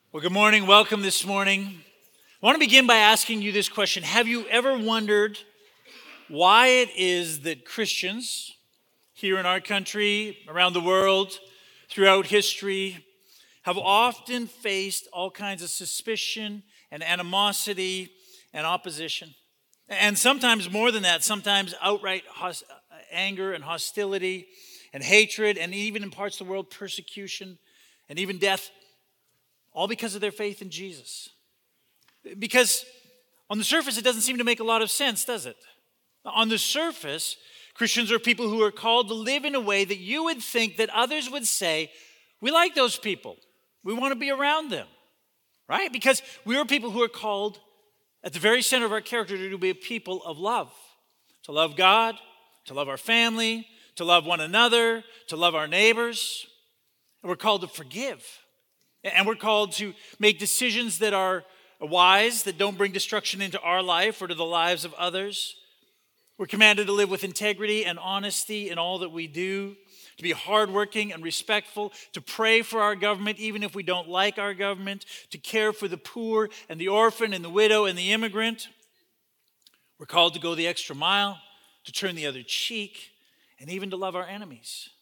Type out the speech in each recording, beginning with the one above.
Well, good morning. Welcome this morning. I want to begin by asking you this question. Have you ever wondered why it is that Christians here in our country, around the world, throughout history, have often faced all kinds of suspicion and animosity and opposition? And sometimes more than that, sometimes outright anger and hostility and hatred, and even in parts of the world, persecution and even death. All because of their faith in Jesus. Because on the surface, it doesn't seem to make a lot of sense, does it? On the surface, Christians are people who are called to live in a way that you would think that others would say, we like those people. We want to be around them, right? Because we are people who are called at the very center of our character to be a people of love. To love God, to love our family, to love one another, to love our neighbors. And we're called to forgive. And we're called to make decisions that are wise, that don't bring destruction into our life or to the lives of others. We're commanded to live with integrity and honesty in all that we do, to be hardworking and respectful, to pray for our government even if we don't like our government, to care for the poor and the orphan and the widow and the immigrant. We're called to go the extra mile, to turn the other cheek, and even to love our enemies.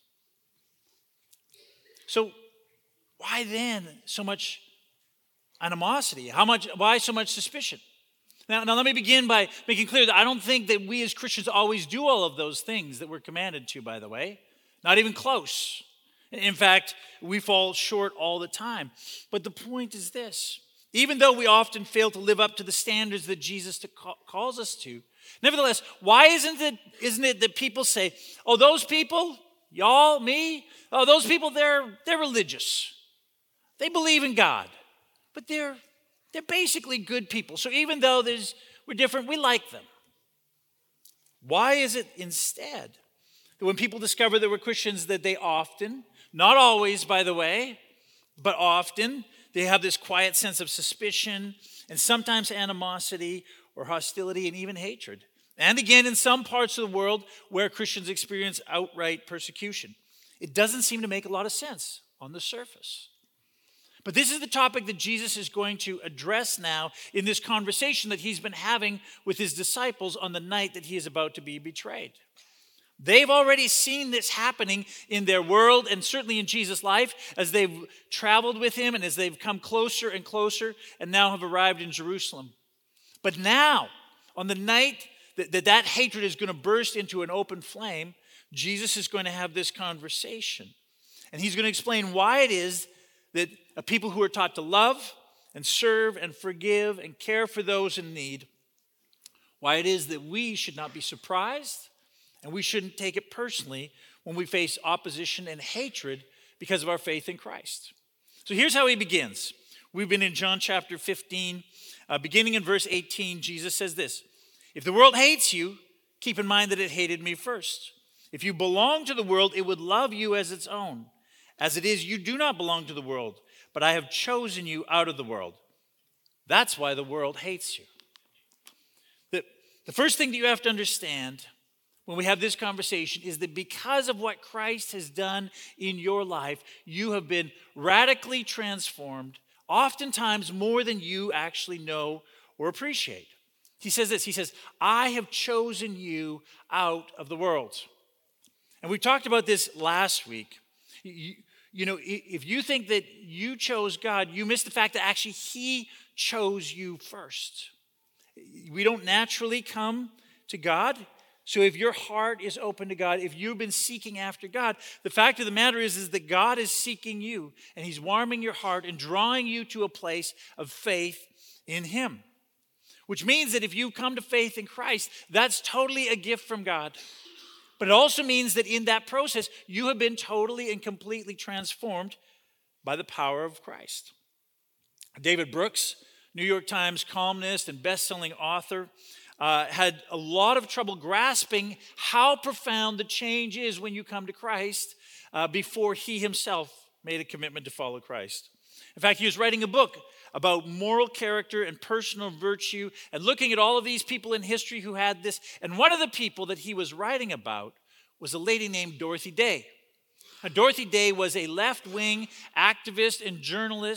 So, why then so much animosity? Why so much suspicion? Now let me begin by making clear that I don't think that we as Christians always do all of those things that we're commanded to, by the way. Not even close. In fact, we fall short all the time. But the point is this. Even though we often fail to live up to the standards that Jesus calls us to, nevertheless, why isn't it that people say, oh, those people, y'all, me, oh, those people, they're religious. They believe in God, but they're basically good people. So even though we're different, we like them. Why is it instead that when people discover that we're Christians that they often, not always by the way, but often, they have this quiet sense of suspicion and sometimes animosity or hostility and even hatred? And again, in some parts of the world where Christians experience outright persecution. It doesn't seem to make a lot of sense on the surface. But this is the topic that Jesus is going to address now in this conversation that he's been having with his disciples on the night that he is about to be betrayed. They've already seen this happening in their world and certainly in Jesus' life as they've traveled with him and as they've come closer and closer and now have arrived in Jerusalem. But now, on the night that hatred is going to burst into an open flame, Jesus is going to have this conversation. And he's going to explain why it is that people who are taught to love and serve and forgive and care for those in need, why it is that we should not be surprised and we shouldn't take it personally when we face opposition and hatred because of our faith in Christ. So here's how he begins. We've been in John chapter 15, beginning in verse 18, Jesus says this, if the world hates you, keep in mind that it hated me first. If you belong to the world, it would love you as its own. As it is, you do not belong to the world, but I have chosen you out of the world. That's why the world hates you. The first thing that you have to understand when we have this conversation is that because of what Christ has done in your life, you have been radically transformed, oftentimes more than you actually know or appreciate. He says this, he says, I have chosen you out of the world. And we talked about this last week. You know, if you think that you chose God, you miss the fact that actually he chose you first. We don't naturally come to God. So if your heart is open to God, if you've been seeking after God, the fact of the matter is that God is seeking you and he's warming your heart and drawing you to a place of faith in him. Which means that if you come to faith in Christ, that's totally a gift from God. But it also means that in that process, you have been totally and completely transformed by the power of Christ. David Brooks, New York Times columnist and best-selling author, had a lot of trouble grasping how profound the change is when you come to Christ before he himself made a commitment to follow Christ. In fact, he was writing a book about moral character and personal virtue and looking at all of these people in history who had this. And one of the people that he was writing about was a lady named Dorothy Day. Dorothy Day was a left-wing activist and journalist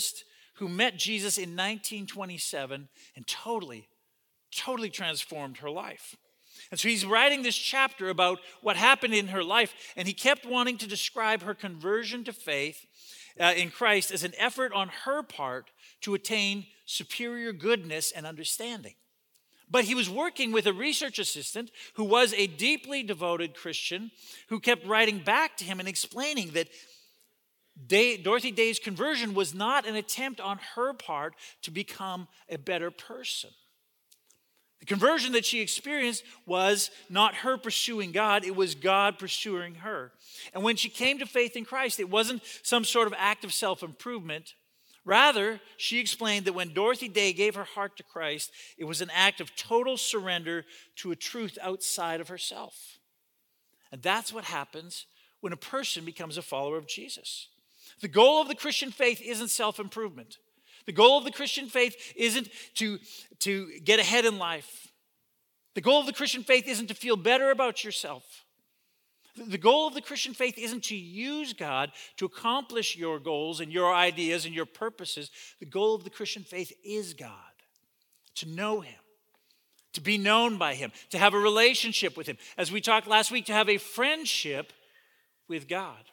who met Jesus in 1927 and totally transformed her life. And so he's writing this chapter about what happened in her life, and he kept wanting to describe her conversion to faith in Christ as an effort on her part to attain superior goodness and understanding. But he was working with a research assistant who was a deeply devoted Christian who kept writing back to him and explaining that Dorothy Day's conversion was not an attempt on her part to become a better person. The conversion that she experienced was not her pursuing God, it was God pursuing her. And when she came to faith in Christ, it wasn't some sort of act of self-improvement. Rather, she explained that when Dorothy Day gave her heart to Christ, it was an act of total surrender to a truth outside of herself. And that's what happens when a person becomes a follower of Jesus. The goal of the Christian faith isn't self-improvement. The goal of the Christian faith isn't to get ahead in life. The goal of the Christian faith isn't to feel better about yourself. The goal of the Christian faith isn't to use God to accomplish your goals and your ideas and your purposes. The goal of the Christian faith is God, to know Him, to be known by Him, to have a relationship with Him. As we talked last week, to have a friendship with God.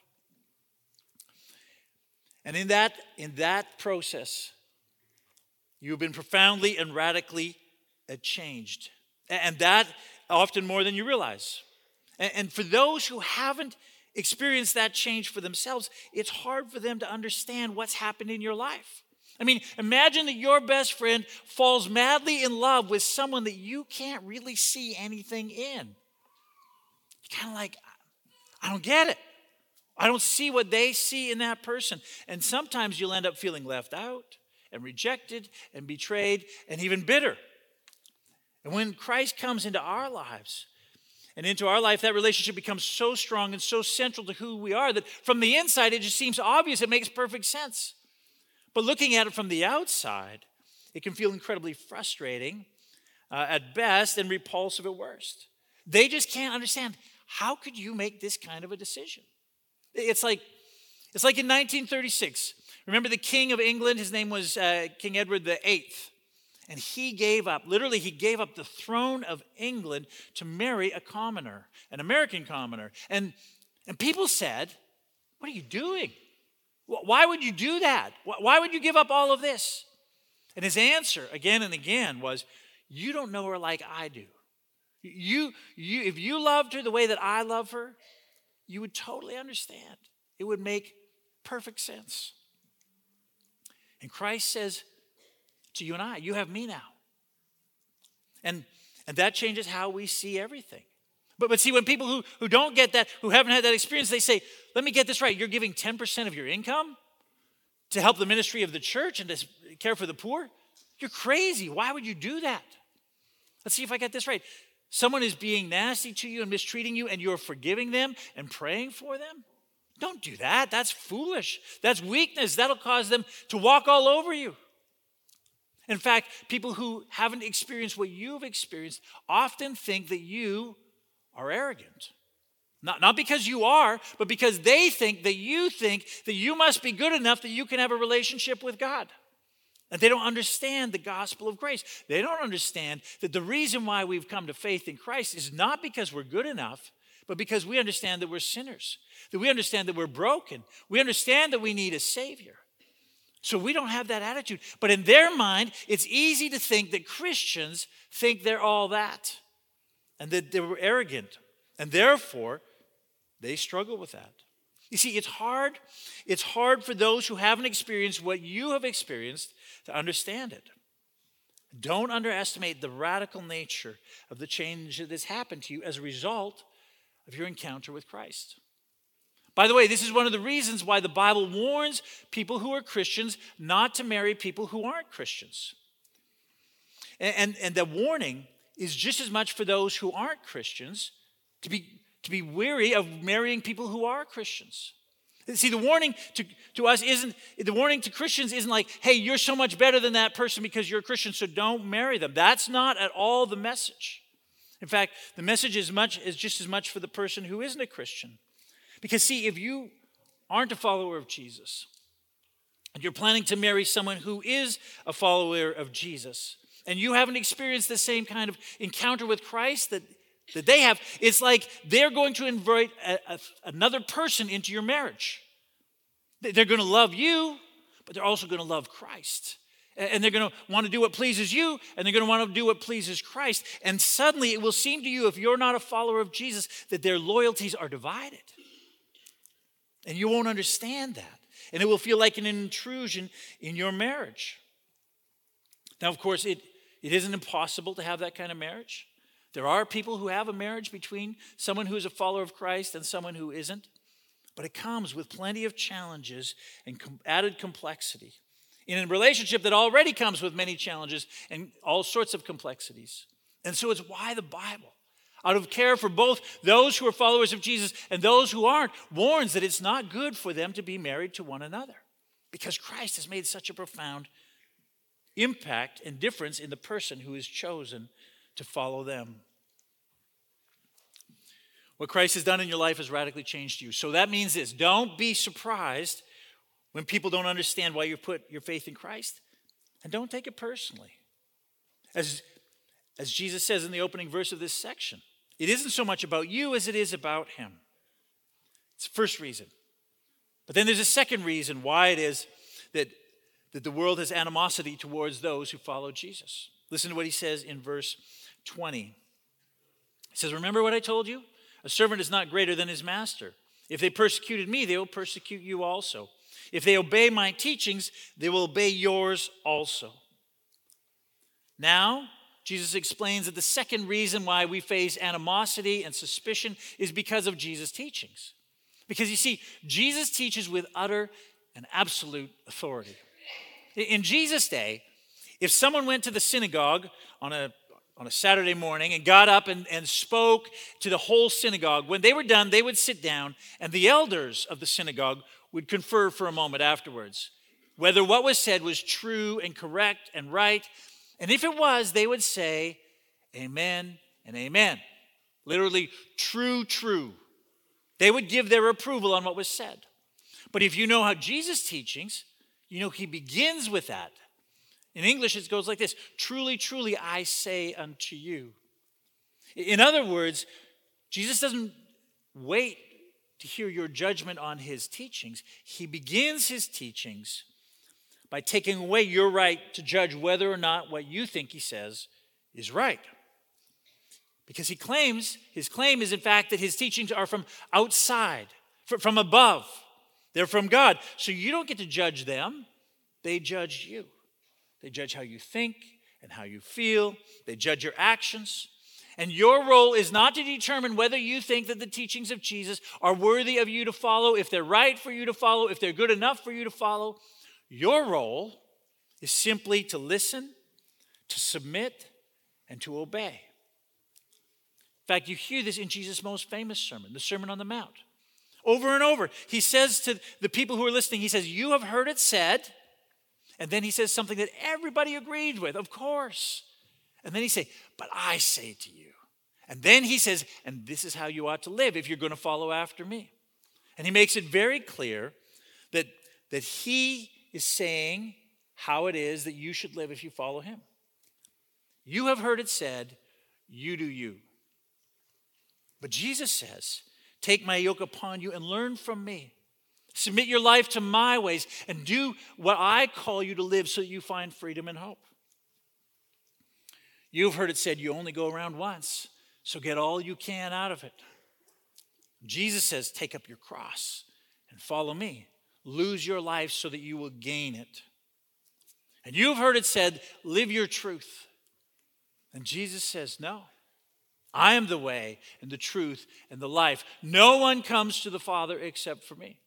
And in that process, you've been profoundly and radically changed. And that often more than you realize. And for those who haven't experienced that change for themselves, it's hard for them to understand what's happened in your life. I mean, imagine that your best friend falls madly in love with someone that you can't really see anything in. You're kind of like, I don't get it. I don't see what they see in that person. And sometimes you'll end up feeling left out and rejected and betrayed and even bitter. And when Christ comes into our lives and into our life, that relationship becomes so strong and so central to who we are that from the inside, it just seems obvious. It makes perfect sense. But looking at it from the outside, it can feel incredibly frustrating at best and repulsive at worst. They just can't understand, how could you make this kind of a decision? It's like in 1936. Remember the King of England? His name was King Edward VIII. And he gave up the throne of England to marry a commoner, an American commoner. And people said, what are you doing? Why would you do that? Why would you give up all of this? And his answer again and again was, you don't know her like I do. If you loved her the way that I love her, you would totally understand. It would make perfect sense. And Christ says to you and I, you have me now. And that changes how we see everything. But see, when people who don't get that, who haven't had that experience, they say, let me get this right. You're giving 10% of your income to help the ministry of the church and to care for the poor? You're crazy. Why would you do that? Let's see if I get this right. Someone is being nasty to you and mistreating you, and you're forgiving them and praying for them? Don't do that. That's foolish. That's weakness. That'll cause them to walk all over you. In fact, people who haven't experienced what you've experienced often think that you are arrogant. Not because you are, but because they think that you must be good enough that you can have a relationship with God. And they don't understand the gospel of grace. They don't understand that the reason why we've come to faith in Christ is not because we're good enough, but because we understand that we're sinners, that we understand that we're broken. We understand that we need a Savior. So we don't have that attitude. But in their mind, it's easy to think that Christians think they're all that and that they're arrogant. And therefore, they struggle with that. You see, it's hard for those who haven't experienced what you have experienced to understand it. Don't underestimate the radical nature of the change that has happened to you as a result of your encounter with Christ. By the way, this is one of the reasons why the Bible warns people who are Christians not to marry people who aren't Christians. And the warning is just as much for those who aren't Christians to be wary of marrying people who are Christians. See, the warning the warning to Christians isn't like, hey, you're so much better than that person because you're a Christian, so don't marry them. That's not at all the message. In fact, the message is just as much for the person who isn't a Christian. Because see, if you aren't a follower of Jesus, and you're planning to marry someone who is a follower of Jesus, and you haven't experienced the same kind of encounter with Christ that they have, it's like they're going to invite another person into your marriage. They're going to love you, but they're also going to love Christ. And they're going to want to do what pleases you, and they're going to want to do what pleases Christ. And suddenly it will seem to you, if you're not a follower of Jesus, that their loyalties are divided. And you won't understand that. And it will feel like an intrusion in your marriage. Now, of course, it isn't impossible to have that kind of marriage. There are people who have a marriage between someone who is a follower of Christ and someone who isn't. But it comes with plenty of challenges and added complexity in a relationship that already comes with many challenges and all sorts of complexities. And so it's why the Bible, out of care for both those who are followers of Jesus and those who aren't, warns that it's not good for them to be married to one another, because Christ has made such a profound impact and difference in the person who is chosen to follow them. What Christ has done in your life has radically changed you. So that means this: don't be surprised when people don't understand why you put your faith in Christ, and don't take it personally. As Jesus says in the opening verse of this section, it isn't so much about you as it is about him. It's the first reason. But then there's a second reason why it is that the world has animosity towards those who follow Jesus. Listen to what he says in verse 20. He says, "Remember what I told you? A servant is not greater than his master. If they persecuted me, they will persecute you also. If they obey my teachings, they will obey yours also." Now, Jesus explains that the second reason why we face animosity and suspicion is because of Jesus' teachings. Because you see, Jesus teaches with utter and absolute authority. In Jesus' day, if someone went to the synagogue on a Saturday morning and got up and spoke to the whole synagogue, when they were done, they would sit down, and the elders of the synagogue would confer for a moment afterwards whether what was said was true and correct and right. And if it was, they would say, "Amen and amen." Literally, true, true. They would give their approval on what was said. But if you know how Jesus' teachings, you know he begins with that. In English, it goes like this: "Truly, truly, I say unto you." In other words, Jesus doesn't wait to hear your judgment on his teachings. He begins his teachings by taking away your right to judge whether or not what you think he says is right. Because his claim is in fact that his teachings are from outside, from above. They're from God. So you don't get to judge them. They judge you. They judge how you think and how you feel. They judge your actions. And your role is not to determine whether you think that the teachings of Jesus are worthy of you to follow, if they're right for you to follow, if they're good enough for you to follow. Your role is simply to listen, to submit, and to obey. In fact, you hear this in Jesus' most famous sermon, the Sermon on the Mount. Over and over, he says to the people who are listening, he says, "You have heard it said," and then he says something that everybody agreed with, of course. And then he says, "But I say to you." And then he says, "And this is how you ought to live if you're going to follow after me." And he makes it very clear that he is saying how it is that you should live if you follow him. You have heard it said, you do you. But Jesus says, "Take my yoke upon you and learn from me. Submit your life to my ways and do what I call you to live so that you find freedom and hope." You've heard it said, you only go around once, so get all you can out of it. Jesus says, "Take up your cross and follow me. Lose your life so that you will gain it." And you've heard it said, "Live your truth." And Jesus says, "No, I am the way and the truth and the life. No one comes to the Father except for me."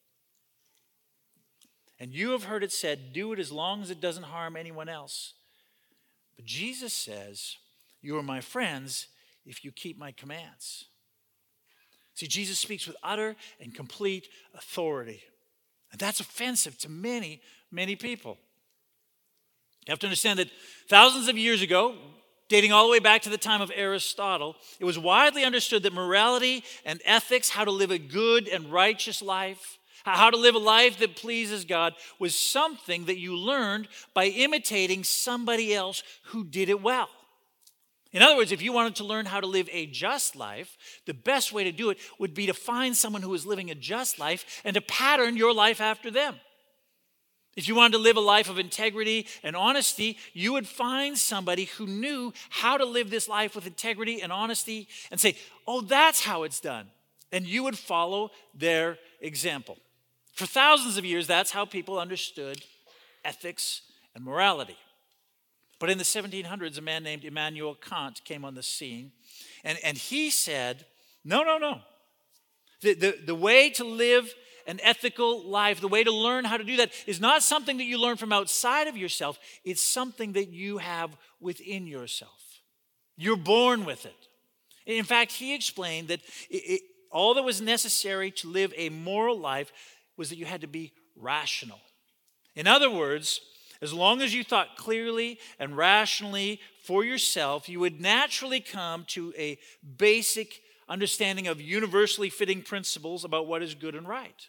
And you have heard it said, "Do it as long as it doesn't harm anyone else." But Jesus says, "You are my friends if you keep my commands." See, Jesus speaks with utter and complete authority. And that's offensive to many, many people. You have to understand that thousands of years ago, dating all the way back to the time of Aristotle, it was widely understood that morality and ethics, how to live a good and righteous life, How to live a life that pleases God was something that you learned by imitating somebody else who did it well. In other words, if you wanted to learn how to live a just life, the best way to do it would be to find someone who is living a just life and to pattern your life after them. If you wanted to live a life of integrity and honesty, you would find somebody who knew how to live this life with integrity and honesty and say, oh, that's how it's done. And you would follow their example. For thousands of years, that's how people understood ethics and morality. But in the 1700s, a man named Immanuel Kant came on the scene, and he said, no. The way to live an ethical life, the way to learn how to do that is not something that you learn from outside of yourself. It's something that you have within yourself. You're born with it. In fact, he explained that all that was necessary to live a moral life was that you had to be rational. In other words, as long as you thought clearly and rationally for yourself, you would naturally come to a basic understanding of universally fitting principles about what is good and right.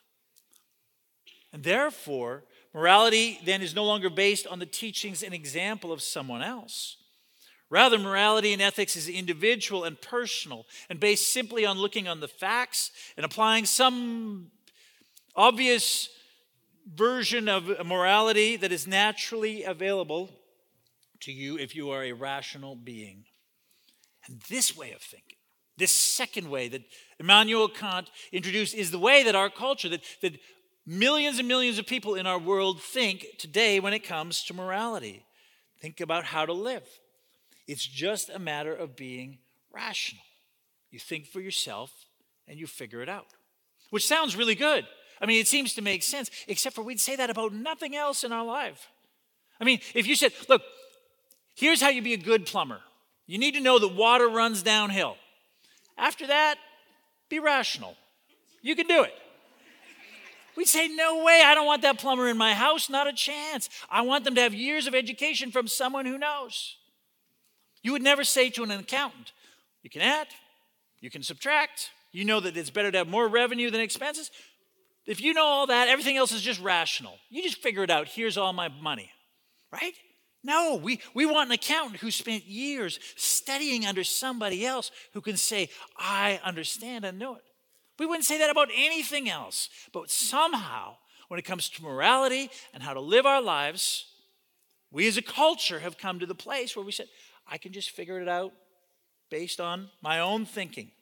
And therefore, morality then is no longer based on the teachings and example of someone else. Rather, morality and ethics is individual and personal and based simply on looking on the facts and applying some obvious version of morality that is naturally available to you if you are a rational being. And this way of thinking, this second way that Immanuel Kant introduced is the way that our culture, that millions and millions of people in our world think today when it comes to morality. Think about how to live. It's just a matter of being rational. You think for yourself and you figure it out, which sounds really good. I mean, it seems to make sense, except for we'd say that about nothing else in our life. I mean, if you said, look, here's how you be a good plumber. You need to know that water runs downhill. After that, be rational. You can do it. We'd say, no way, I don't want that plumber in my house, not a chance. I want them to have years of education from someone who knows. You would never say to an accountant, you can add, you can subtract. You know that it's better to have more revenue than expenses. If you know all that, everything else is just rational. You just figure it out. Here's all my money, right? No, we want an accountant who spent years studying under somebody else who can say, I understand and know it. We wouldn't say that about anything else. But somehow, when it comes to morality and how to live our lives, we as a culture have come to the place where we said, I can just figure it out based on my own thinking.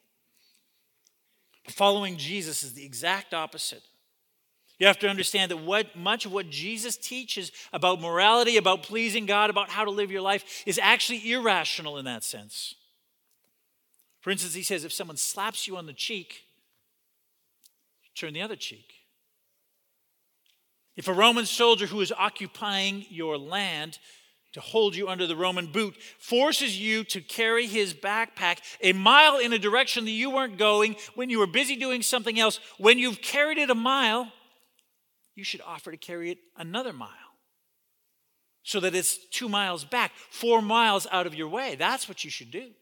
But following Jesus is the exact opposite. You have to understand that much of what Jesus teaches about morality, about pleasing God, about how to live your life is actually irrational in that sense. For instance, he says if someone slaps you on the cheek, turn the other cheek. If a Roman soldier who is occupying your land to hold you under the Roman boot forces you to carry his backpack a mile in a direction that you weren't going when you were busy doing something else, when you've carried it a mile, you should offer to carry it another mile so that it's 2 miles back, 4 miles out of your way. That's what you should do.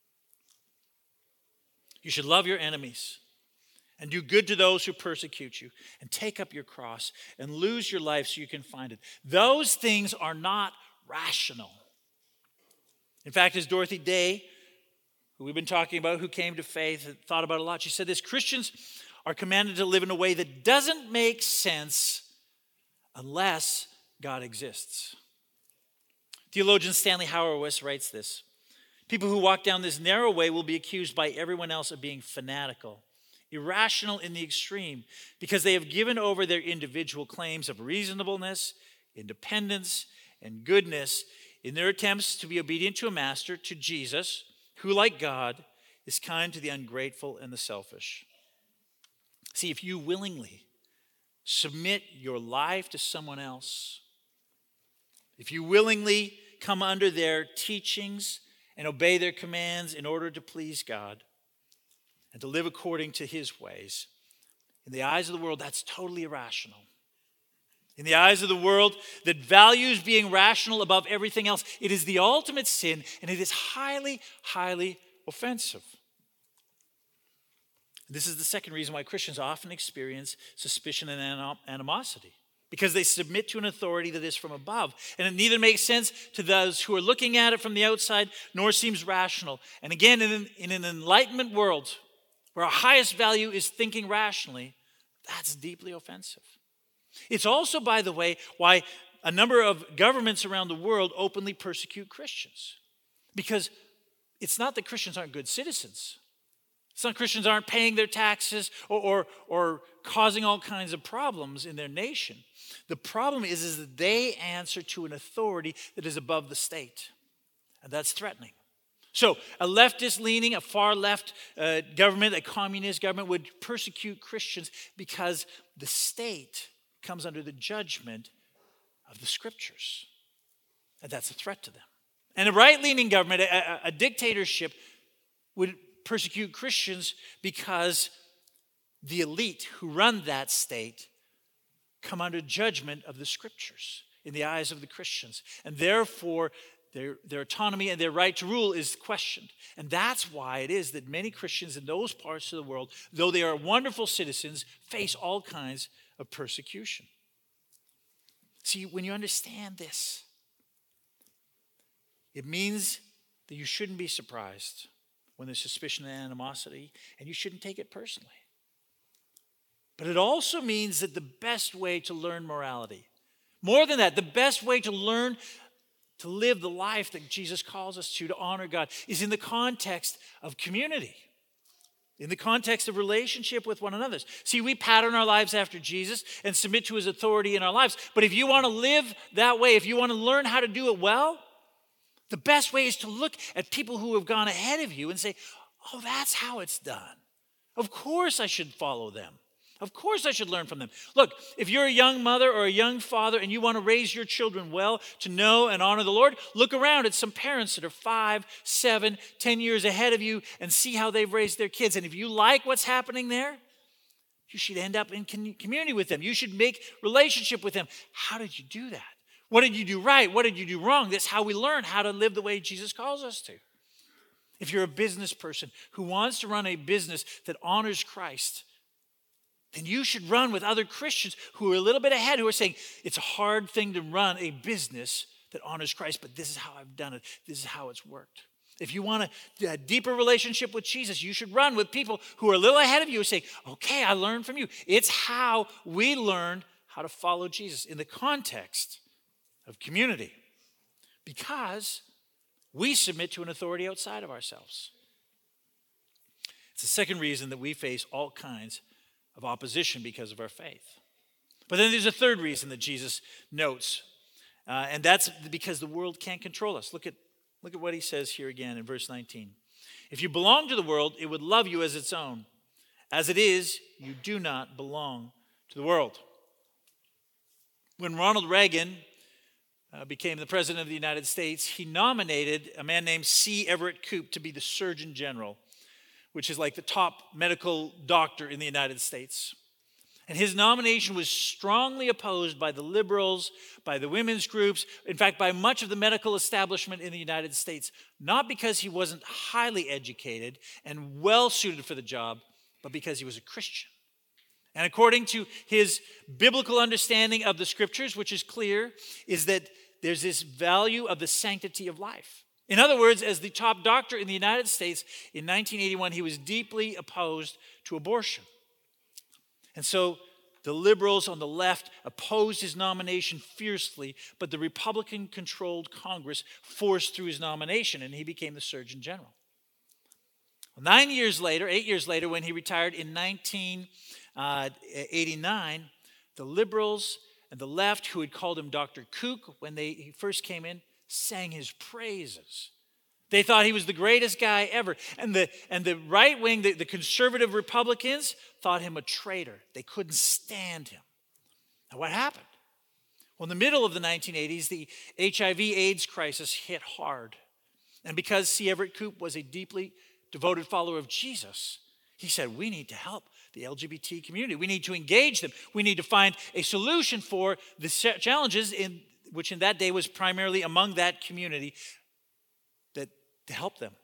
You should love your enemies and do good to those who persecute you and take up your cross and lose your life so you can find it. Those things are not rational. In fact, as Dorothy Day, who we've been talking about, who came to faith, thought about a lot, she said this: Christians are commanded to live in a way that doesn't make sense unless God exists. Theologian Stanley Hauerwas writes this: people who walk down this narrow way will be accused by everyone else of being fanatical, irrational in the extreme, because they have given over their individual claims of reasonableness, independence, and goodness in their attempts to be obedient to a master, to Jesus, who, like God, is kind to the ungrateful and the selfish. See, if you willingly submit your life to someone else, if you willingly come under their teachings and obey their commands in order to please God and to live according to his ways, in the eyes of the world, that's totally irrational. In the eyes of the world that values being rational above everything else, it is the ultimate sin, and it is highly, highly offensive. This is the second reason why Christians often experience suspicion and animosity, because they submit to an authority that is from above. And it neither makes sense to those who are looking at it from the outside, nor seems rational. And again, in an enlightenment world where our highest value is thinking rationally, that's deeply offensive. It's also, by the way, why a number of governments around the world openly persecute Christians. Because it's not that Christians aren't good citizens. Some Christians aren't paying their taxes or causing all kinds of problems in their nation. The problem is that they answer to an authority that is above the state. And that's threatening. So a leftist-leaning, a far-left government, a communist government would persecute Christians because the state comes under the judgment of the Scriptures. And that's a threat to them. And a right-leaning government, a dictatorship, would persecute Christians because the elite who run that state come under judgment of the Scriptures in the eyes of the Christians. And therefore, their autonomy and their right to rule is questioned. And that's why it is that many Christians in those parts of the world, though they are wonderful citizens, face all kinds of persecution. See, when you understand this, it means that you shouldn't be surprised when there's suspicion and animosity, and you shouldn't take it personally. But it also means that the best way to learn morality, more than that, the best way to learn to live the life that Jesus calls us to honor God, is in the context of community, in the context of relationship with one another. See, we pattern our lives after Jesus and submit to his authority in our lives. But if you want to live that way, if you want to learn how to do it well, the best way is to look at people who have gone ahead of you and say, oh, that's how it's done. Of course I should follow them. Of course I should learn from them. Look, if you're a young mother or a young father and you want to raise your children well, to know and honor the Lord, look around at some parents that are 5, 7, 10 years ahead of you and see how they've raised their kids. And if you like what's happening there, you should end up in community with them. You should make relationship with them. How did you do that? What did you do right? What did you do wrong? That's how we learn how to live the way Jesus calls us to. If you're a business person who wants to run a business that honors Christ, then you should run with other Christians who are a little bit ahead, who are saying, it's a hard thing to run a business that honors Christ, but this is how I've done it. This is how it's worked. If you want a deeper relationship with Jesus, you should run with people who are a little ahead of you and say, okay, I learned from you. It's how we learn how to follow Jesus in the context of community, because we submit to an authority outside of ourselves. It's the second reason that we face all kinds of opposition because of our faith. But then there's a third reason that Jesus notes, and that's because the world can't control us. Look at what he says here again in verse 19. If you belong to the world, it would love you as its own. As it is, you do not belong to the world. When Ronald Reagan became the president of the United States, he nominated a man named C. Everett Koop to be the Surgeon General, which is like the top medical doctor in the United States. And his nomination was strongly opposed by the liberals, by the women's groups, in fact, by much of the medical establishment in the United States, not because he wasn't highly educated and well suited for the job, but because he was a Christian. And according to his biblical understanding of the Scriptures, which is clear, is that there's this value of the sanctity of life. In other words, as the top doctor in the United States in 1981, he was deeply opposed to abortion. And so the liberals on the left opposed his nomination fiercely, but the Republican-controlled Congress forced through his nomination, and he became the Surgeon General. 8 years later, when he retired in 1989, the liberals and the left, who had called him Dr. Kook when he first came in, sang his praises. They thought he was the greatest guy ever. And the right wing, the conservative Republicans, thought him a traitor. They couldn't stand him. Now, what happened? Well, in the middle of the 1980s, the HIV/AIDS crisis hit hard. And because C. Everett Koop was a deeply devoted follower of Jesus, he said, we need to help the LGBT community. We need to engage them. We need to find a solution for the challenges which in that day was primarily among that community, to help them.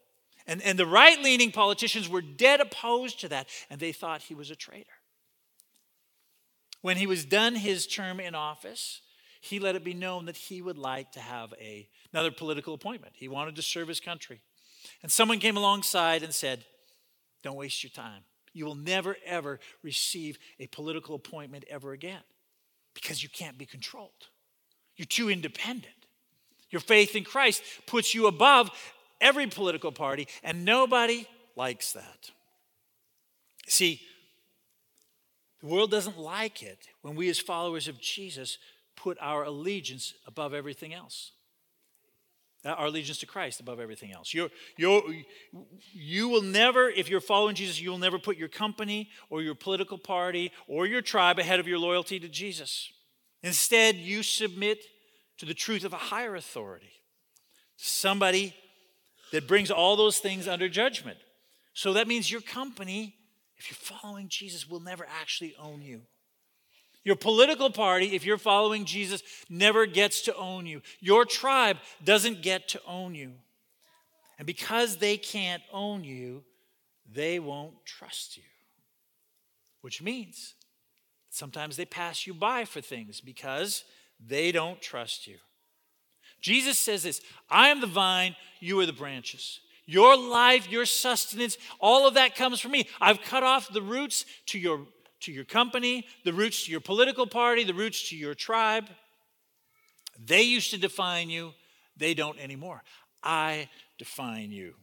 And the right-leaning politicians were dead opposed to that, and they thought he was a traitor. When he was done his term in office, he let it be known that he would like to have another political appointment. He wanted to serve his country. And someone came alongside and said, don't waste your time. You will never, ever receive a political appointment ever again because you can't be controlled. You're too independent. Your faith in Christ puts you above every political party, and nobody likes that. See, the world doesn't like it when we as followers of Jesus put our allegiance above everything else. Our allegiance to Christ above everything else. You will never, if you're following Jesus, you will never put your company or your political party or your tribe ahead of your loyalty to Jesus. Instead, you submit to the truth of a higher authority, somebody that brings all those things under judgment. So that means your company, if you're following Jesus, will never actually own you. Your political party, if you're following Jesus, never gets to own you. Your tribe doesn't get to own you. And because they can't own you, they won't trust you. Which means sometimes they pass you by for things because they don't trust you. Jesus says this, I am the vine, you are the branches. Your life, your sustenance, all of that comes from me. I've cut off the roots to your company, the roots to your political party, the roots to your tribe. They used to define you. They don't anymore. I define you.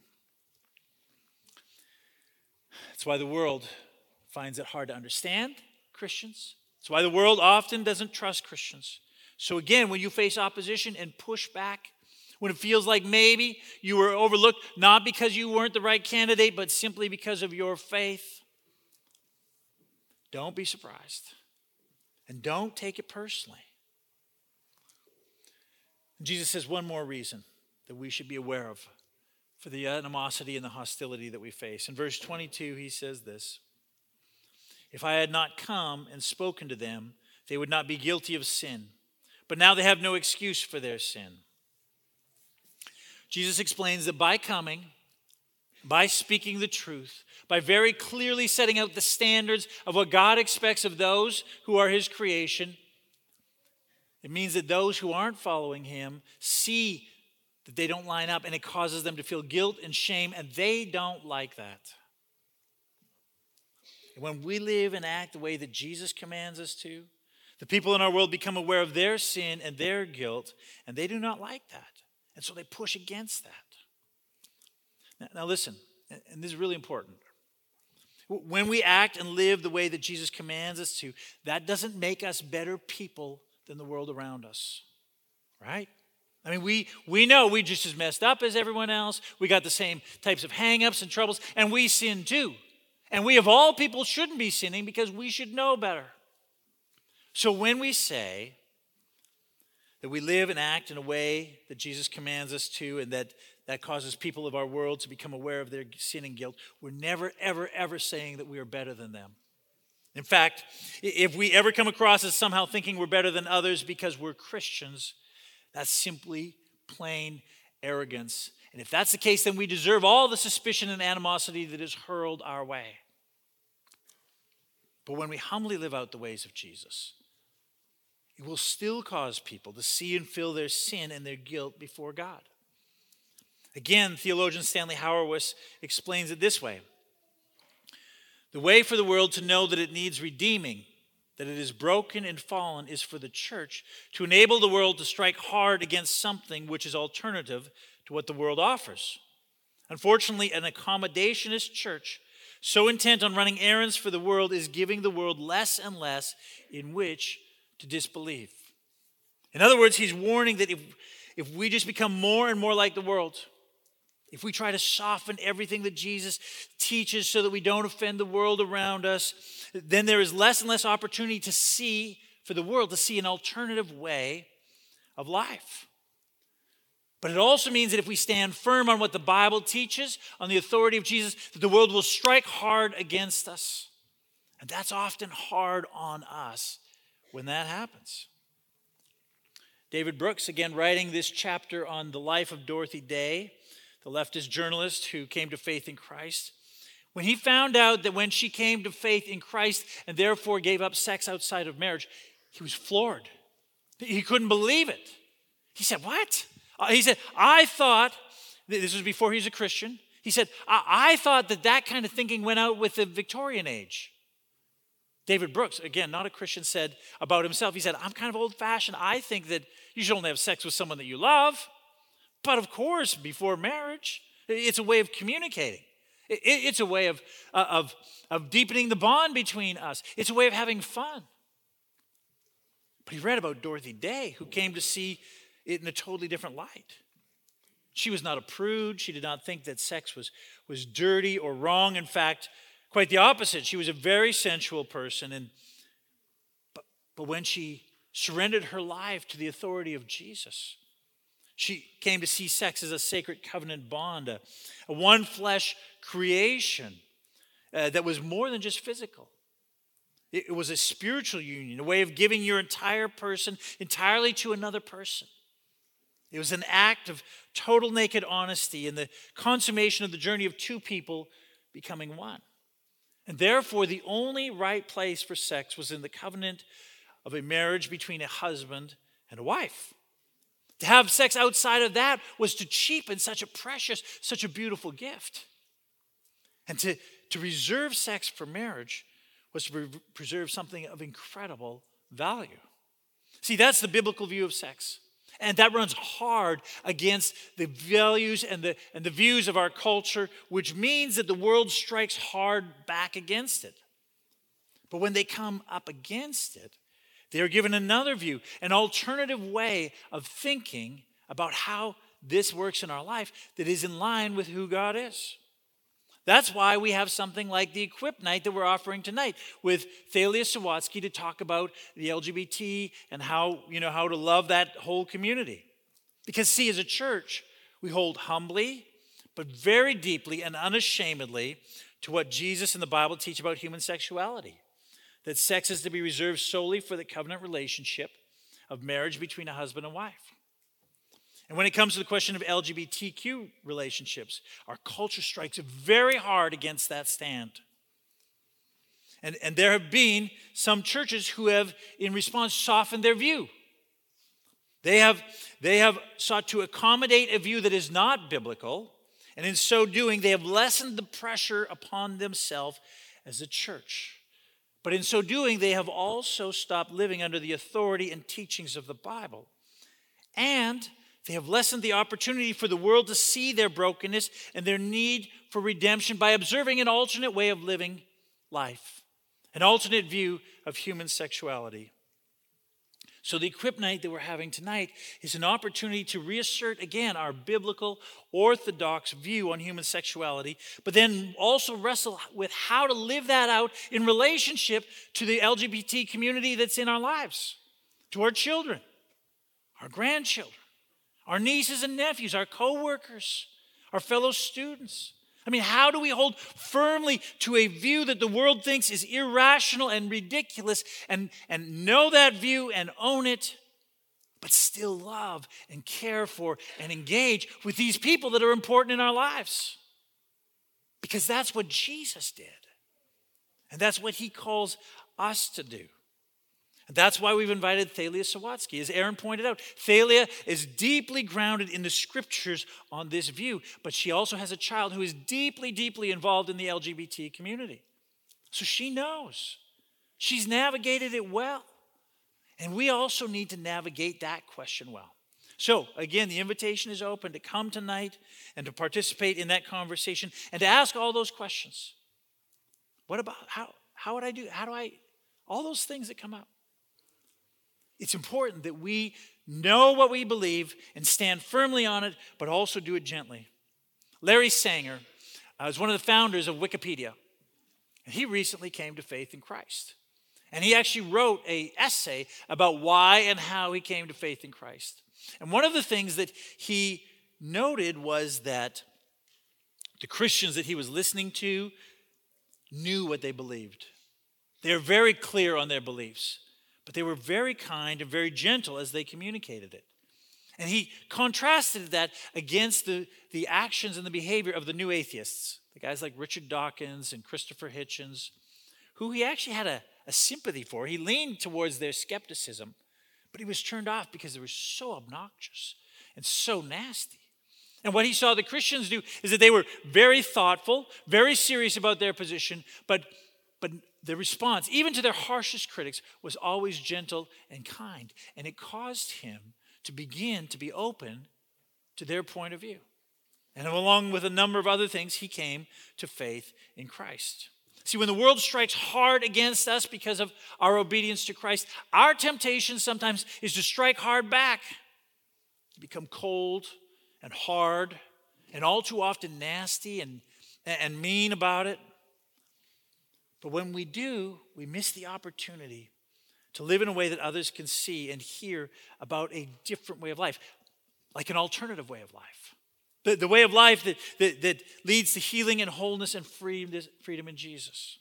That's why the world finds it hard to understand Christians. That's why the world often doesn't trust Christians. So again, when you face opposition and pushback, when it feels like maybe you were overlooked, not because you weren't the right candidate, but simply because of your faith, don't be surprised. And don't take it personally. Jesus says one more reason that we should be aware of for the animosity and the hostility that we face. In verse 22, he says this, if I had not come and spoken to them, they would not be guilty of sin. But now they have no excuse for their sin. Jesus explains that by coming, by speaking the truth, by very clearly setting out the standards of what God expects of those who are his creation, it means that those who aren't following him see that they don't line up, and it causes them to feel guilt and shame, and they don't like that. And when we live and act the way that Jesus commands us to, the people in our world become aware of their sin and their guilt, and they do not like that. And so they push against that. Now listen, and this is really important. When we act and live the way that Jesus commands us to, that doesn't make us better people than the world around us, right? I mean, we know we just as messed up as everyone else. We got the same types of hang-ups and troubles, and we sin too. And we of all people shouldn't be sinning because we should know better. So when we say that we live and act in a way that Jesus commands us to, and that causes people of our world to become aware of their sin and guilt, we're never, ever, ever saying that we are better than them. In fact, if we ever come across as somehow thinking we're better than others because we're Christians, that's simply plain arrogance. And if that's the case, then we deserve all the suspicion and animosity that is hurled our way. But when we humbly live out the ways of Jesus, it will still cause people to see and feel their sin and their guilt before God. Again, theologian Stanley Hauerwas explains it this way. The way for the world to know that it needs redeeming, that it is broken and fallen, is for the church to enable the world to strike hard against something which is alternative to what the world offers. Unfortunately, an accommodationist church so intent on running errands for the world is giving the world less and less in which to disbelieve. In other words, he's warning that if we just become more and more like the world, if we try to soften everything that Jesus teaches so that we don't offend the world around us, then there is less and less opportunity to see, for the world to see an alternative way of life. But it also means that if we stand firm on what the Bible teaches, on the authority of Jesus, that the world will strike hard against us. And that's often hard on us when that happens. David Brooks, again writing this chapter on the life of Dorothy Day, the leftist journalist who came to faith in Christ, when he found out that when she came to faith in Christ and therefore gave up sex outside of marriage, he was floored. He couldn't believe it. He said, what? He said, I thought, this was before he was a Christian, he said, I thought that kind of thinking went out with the Victorian age. David Brooks, again, not a Christian, said about himself, he said, I'm kind of old-fashioned. I think that you should only have sex with someone that you love. But of course, before marriage, it's a way of communicating. It's a way of deepening the bond between us. It's a way of having fun. But he read about Dorothy Day, who came to see it in a totally different light. She was not a prude. She did not think that sex was dirty or wrong. In fact, quite the opposite. She was a very sensual person. But when she surrendered her life to the authority of Jesus, she came to see sex as a sacred covenant bond, a one flesh creation that was more than just physical. It was a spiritual union, a way of giving your entire person entirely to another person. It was an act of total naked honesty and the consummation of the journey of two people becoming one. And therefore, the only right place for sex was in the covenant of a marriage between a husband and a wife. To have sex outside of that was to cheapen such a precious, such a beautiful gift. And to reserve sex for marriage was to preserve something of incredible value. See, that's the biblical view of sex. And that runs hard against the values and the views of our culture, which means that the world strikes hard back against it. But when they come up against it, they are given another view, an alternative way of thinking about how this works in our life that is in line with who God is. That's why we have something like the Equip Night that we're offering tonight with Thalia Sawatsky to talk about the LGBT and how to love that whole community. Because see, as a church, we hold humbly, but very deeply and unashamedly to what Jesus and the Bible teach about human sexuality. That sex is to be reserved solely for the covenant relationship of marriage between a husband and wife. And when it comes to the question of LGBTQ relationships, our culture strikes very hard against that stand. And there have been some churches who have, in response, softened their view. They have sought to accommodate a view that is not biblical, and in so doing, they have lessened the pressure upon themselves as a church. But in so doing, they have also stopped living under the authority and teachings of the Bible. And they have lessened the opportunity for the world to see their brokenness and their need for redemption by observing an alternate way of living life, an alternate view of human sexuality. So the Equip Night that we're having tonight is an opportunity to reassert again our biblical, orthodox view on human sexuality, but then also wrestle with how to live that out in relationship to the LGBT community that's in our lives, to our children, our grandchildren, our nieces and nephews, our co-workers, our fellow students. I mean, how do we hold firmly to a view that the world thinks is irrational and ridiculous and know that view and own it, but still love and care for and engage with these people that are important in our lives? Because that's what Jesus did. And that's what he calls us to do. And that's why we've invited Thalia Sawatsky. As Aaron pointed out, Thalia is deeply grounded in the scriptures on this view, but she also has a child who is deeply, deeply involved in the LGBT community. So she knows. She's navigated it well. And we also need to navigate that question well. So, again, the invitation is open to come tonight and to participate in that conversation and to ask all those questions. What about, how would I do, all those things that come up. It's important that we know what we believe and stand firmly on it, but also do it gently. Larry Sanger is one of the founders of Wikipedia. And he recently came to faith in Christ. And he actually wrote an essay about why and how he came to faith in Christ. And one of the things that he noted was that the Christians that he was listening to knew what they believed. They were very clear on their beliefs. But they were very kind and very gentle as they communicated it. And he contrasted that against the actions and the behavior of the new atheists, the guys like Richard Dawkins and Christopher Hitchens, who he actually had a sympathy for. He leaned towards their skepticism, but he was turned off because they were so obnoxious and so nasty. And what he saw the Christians do is that they were very thoughtful, very serious about their position, but the response, even to their harshest critics, was always gentle and kind. And it caused him to begin to be open to their point of view. And along with a number of other things, he came to faith in Christ. See, when the world strikes hard against us because of our obedience to Christ, our temptation sometimes is to strike hard back, to become cold and hard, and all too often nasty and mean about it. But when we do, we miss the opportunity to live in a way that others can see and hear about a different way of life, like an alternative way of life. The way of life that leads to healing and wholeness and freedom in Jesus.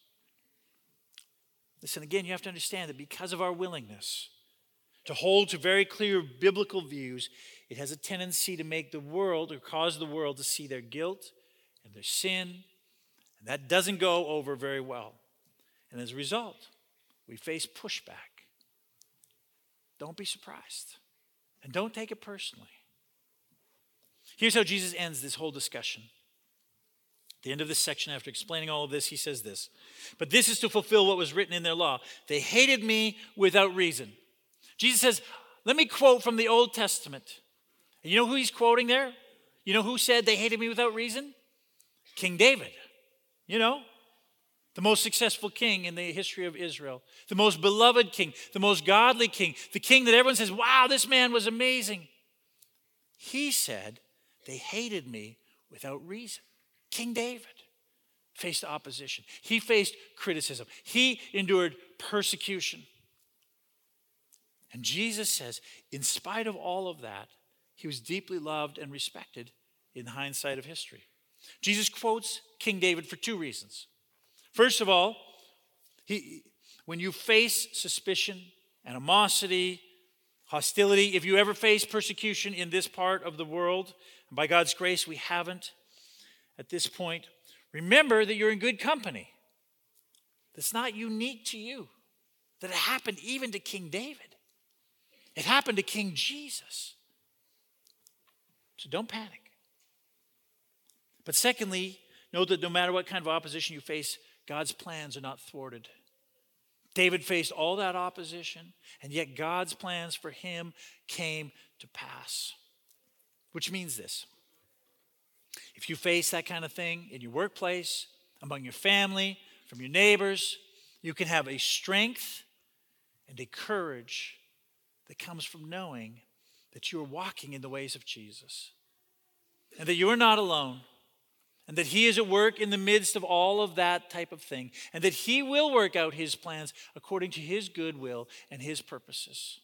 Listen, again, you have to understand that because of our willingness to hold to very clear biblical views, it has a tendency to make the world or cause the world to see their guilt and their sin, and that doesn't go over very well. And as a result, we face pushback. Don't be surprised, and don't take it personally. Here's how Jesus ends this whole discussion. At the end of this section, after explaining all of this, he says this: "But this is to fulfill what was written in their law. They hated me without reason." Jesus says, let me quote from the Old Testament. And you know who he's quoting there? You know who said they hated me without reason? King David. You know, the most successful king in the history of Israel, the most beloved king, the most godly king, the king that everyone says, wow, this man was amazing. He said, they hated me without reason. King David faced opposition. He faced criticism. He endured persecution. And Jesus says, in spite of all of that, he was deeply loved and respected in hindsight of history. Jesus quotes King David for two reasons. First of all, when you face suspicion, animosity, hostility, if you ever face persecution in this part of the world, and by God's grace we haven't at this point, remember that you're in good company. That's not unique to you. That it happened even to King David. It happened to King Jesus. So don't panic. But secondly, know that no matter what kind of opposition you face, God's plans are not thwarted. David faced all that opposition, and yet God's plans for him came to pass. Which means this: if you face that kind of thing in your workplace, among your family, from your neighbors, you can have a strength and a courage that comes from knowing that you are walking in the ways of Jesus, and that you are not alone, and that he is at work in the midst of all of that type of thing, and that he will work out his plans according to his good will and his purposes.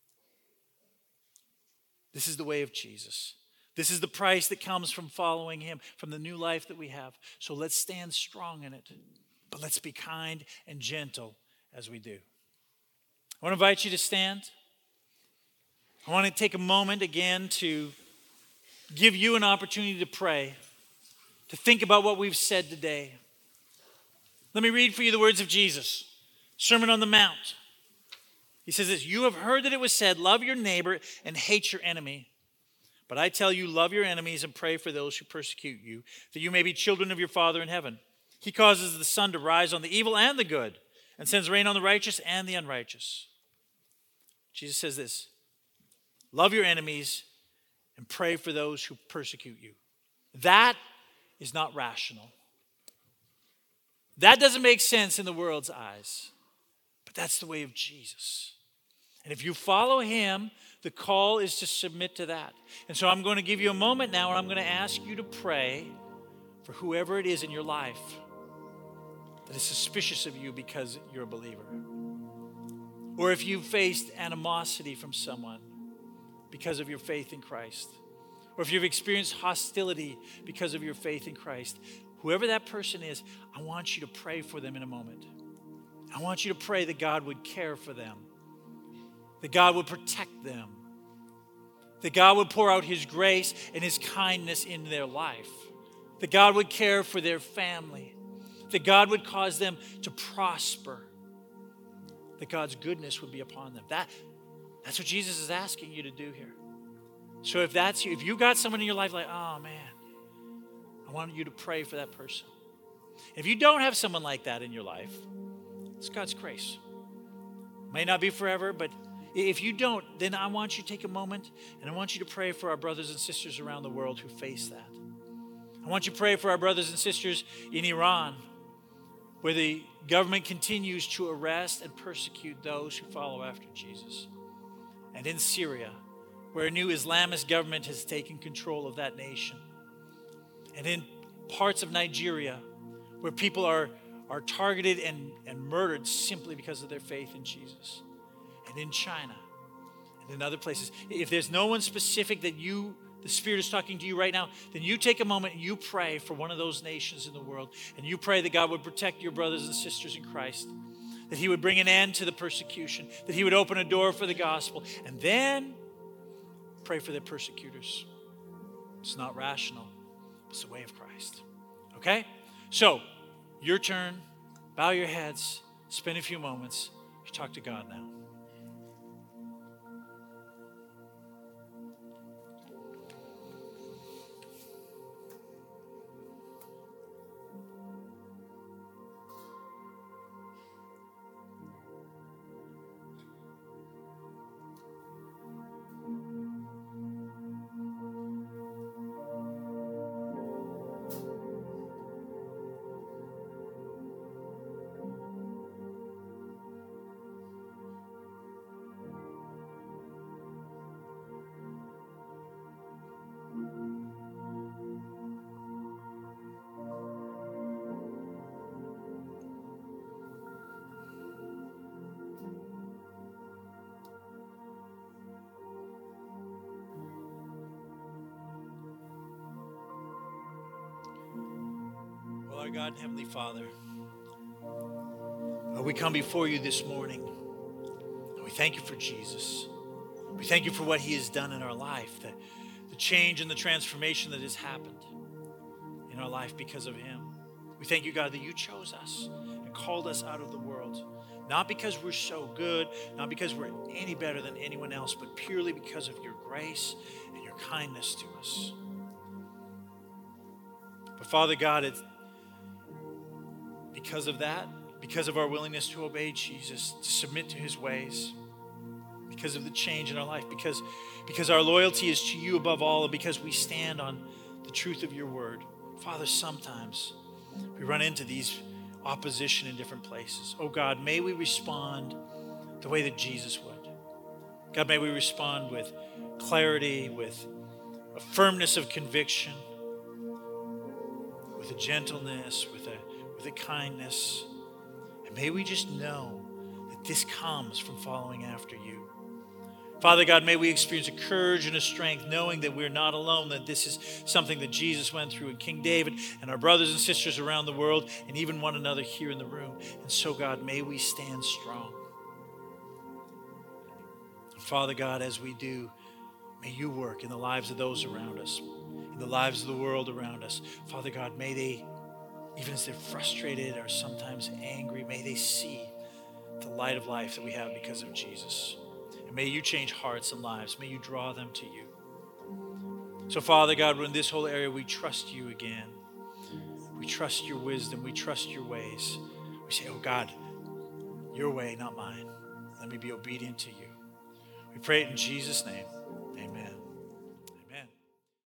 This is the way of Jesus. This is the price that comes from following him, from the new life that we have. So let's stand strong in it, but let's be kind and gentle as we do. I want to invite you to stand. I want to take a moment again to give you an opportunity to pray, to think about what we've said today. Let me read for you the words of Jesus, Sermon on the Mount. He says this: "You have heard that it was said, love your neighbor and hate your enemy. But I tell you, love your enemies and pray for those who persecute you, that you may be children of your Father in heaven. He causes the sun to rise on the evil and the good, and sends rain on the righteous and the unrighteous." Jesus says this: love your enemies and pray for those who persecute you. That is not rational. That doesn't make sense in the world's eyes. But that's the way of Jesus. And if you follow him, the call is to submit to that. And so I'm going to give you a moment now, and I'm going to ask you to pray for whoever it is in your life that is suspicious of you because you're a believer. Or if you've faced animosity from someone because of your faith in Christ. Or if you've experienced hostility because of your faith in Christ. Whoever that person is, I want you to pray for them in a moment. I want you to pray that God would care for them, that God would protect them, That God would pour out his grace and his kindness in their life. That God would care for their family. That God would cause them to prosper. That God's goodness would be upon them. That's what Jesus is asking you to do here. So if that's you, if you've got someone in your life like, oh man, I want you to pray for that person. If you don't have someone like that in your life, it's God's grace. May not be forever, but if you don't, then I want you to take a moment and I want you to pray for our brothers and sisters around the world who face that. I want you to pray for our brothers and sisters in Iran, where the government continues to arrest and persecute those who follow after Jesus. And in Syria, where a new Islamist government has taken control of that nation. And in parts of Nigeria, where people are targeted and murdered simply because of their faith in Jesus. And in China, and in other places. If there's no one specific that the Spirit is talking to you right now, then you take a moment and you pray for one of those nations in the world. And you pray that God would protect your brothers and sisters in Christ. That he would bring an end to the persecution. That he would open a door for the gospel. And then pray for their persecutors. It's not rational. It's the way of Christ. Okay? So, your turn. Bow your heads. Spend a few moments. You talk to God now. Our God and Heavenly Father, we come before you this morning and we thank you for Jesus. We thank you for what he has done in our life, the change and the transformation that has happened in our life because of him. We thank you, God, that you chose us and called us out of the world, not because we're so good, not because we're any better than anyone else, but purely because of your grace and your kindness to us. But Father God, it's because of that, because of our willingness to obey Jesus, to submit to his ways, because of the change in our life, because our loyalty is to you above all, and because we stand on the truth of your word. Father, sometimes we run into these opposition in different places. Oh God, may we respond the way that Jesus would. God, may we respond with clarity, with a firmness of conviction, with a gentleness, with a kindness. And may we just know that this comes from following after you. Father God, may we experience a courage and a strength knowing that we're not alone, that this is something that Jesus went through, and King David and our brothers and sisters around the world, and even one another here in the room. And so God, may we stand strong. And Father God, as we do, may you work in the lives of those around us, in the lives of the world around us. Father God, may they, even as they're frustrated or sometimes angry, may they see the light of life that we have because of Jesus. And may you change hearts and lives. May you draw them to you. So, Father God, in this whole area, we trust you again. We trust your wisdom. We trust your ways. We say, oh God, your way, not mine. Let me be obedient to you. We pray it in Jesus' name.